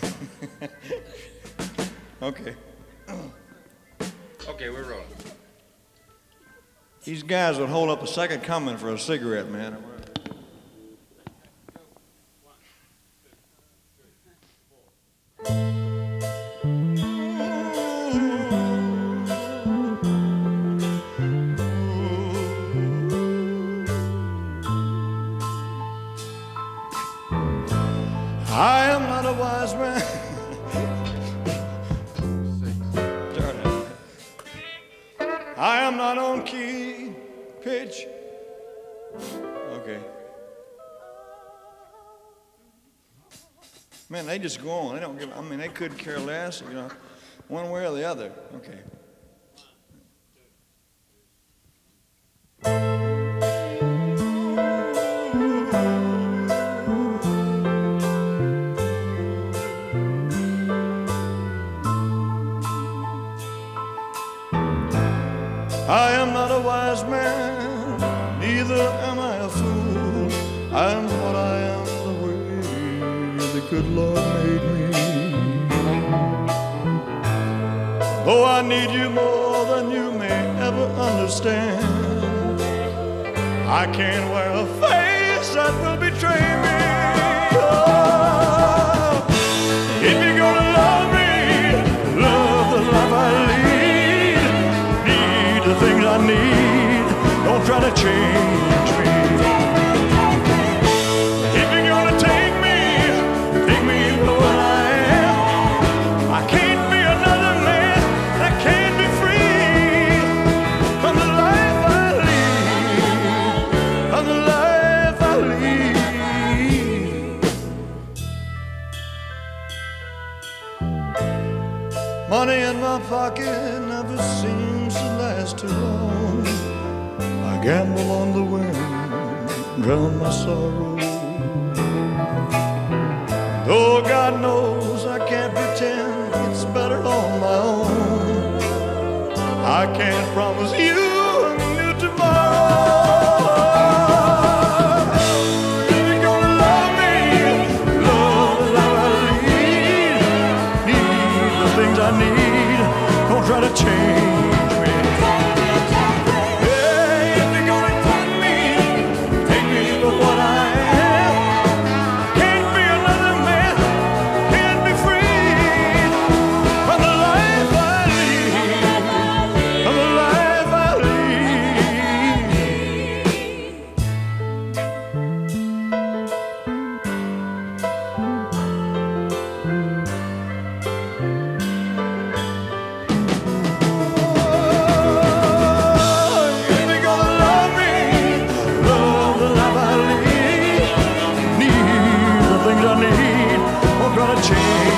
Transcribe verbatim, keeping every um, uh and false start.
Okay. Okay, we're rolling. These guys would hold up a second coming for a cigarette, man. I am not a wise man. Turn it. I am not on key, pitch. Okay. Man, they just go on. They don't give. I mean, they could care less, you know, one way or the other. Okay. I am not a wise man, neither am I a fool. I am what I am the way the good Lord made me. Oh, I need you more than you may ever understand. I can't wear a face that will betray me. Oh, if you're gonna love me, love the life I lead. Need the things I need, don't try to change me. If you're gonna take me, take me for what I am. I can't be another man, I can't be free from the life I lead, from the life I lead. Money in my pocket never seems to last too long. I gamble on the wind, drown my sorrow. Though God knows I can't pretend it's better on my own, I can't promise you a new tomorrow. If you're gonna love me, love the life I lead. Need the things I need, don't try to change me. Hey, if you're gonna take me, take me for what I am. Can't be another man, can't be free from the life I lead, from the life I change.